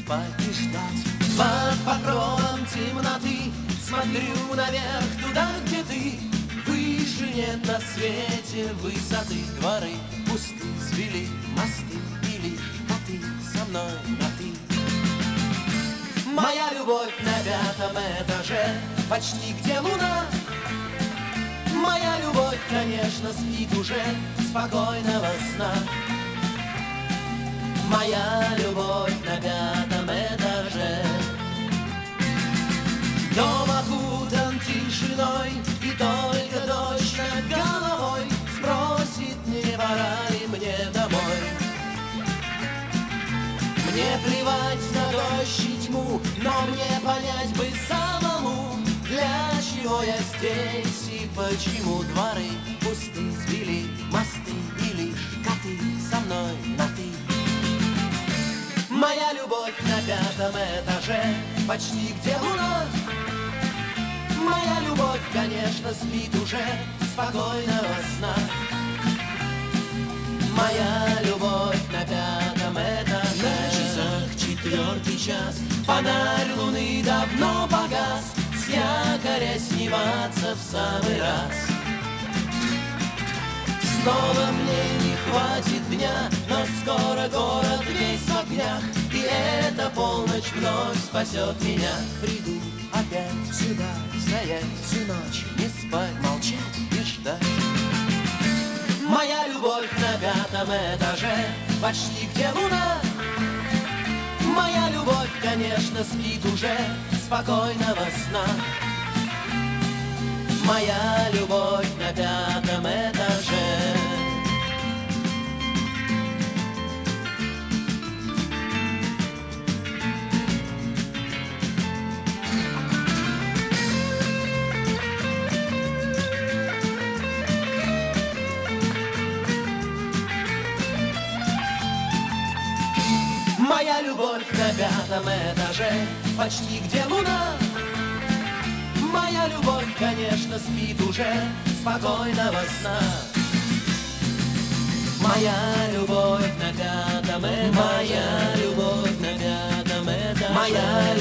спать и ждать. Под покровом темноты смотрю наверх, туда, где ты. Выше нет на свете высоты. Дворы пусты, свели мосты, и лишь коты со мной на ты. Моя любовь на 5-м этаже, почти где луна. Моя любовь, конечно, спит уже, спокойного сна. Моя любовь на 5-м этаже. Дом окутан тишиной, и только дождь над головой спросит, не пора ли мне домой. Мне плевать на дождь и тьму, но мне понять бы самому, для чего я здесь и почему дворы пусты, свели мосты, и лишь коты со мной на ты. Моя любовь на 5-м этаже, почти где луна. Моя любовь, конечно, спит уже, спокойного сна. Моя любовь на 5-м этаже. На часах 4-й час, фонарь луны давно погас, с якоря сниматься в самый раз. Снова мне не хватит дня, но скоро город весь в огнях, и эта полночь вновь спасет меня. Приду опять сюда, стоять всю ночь, не спать, молчать и ждать. Моя любовь на 5-м этаже, почти где луна. Моя любовь, конечно, спит уже, спокойного сна. Моя любовь на 5-м этаже. Моя любовь на 5-м этаже, почти где луна. Моя любовь, конечно, спит уже, спокойного сна. Моя любовь на 5-м этаже. Моя любовь на 5-м этаже. Моя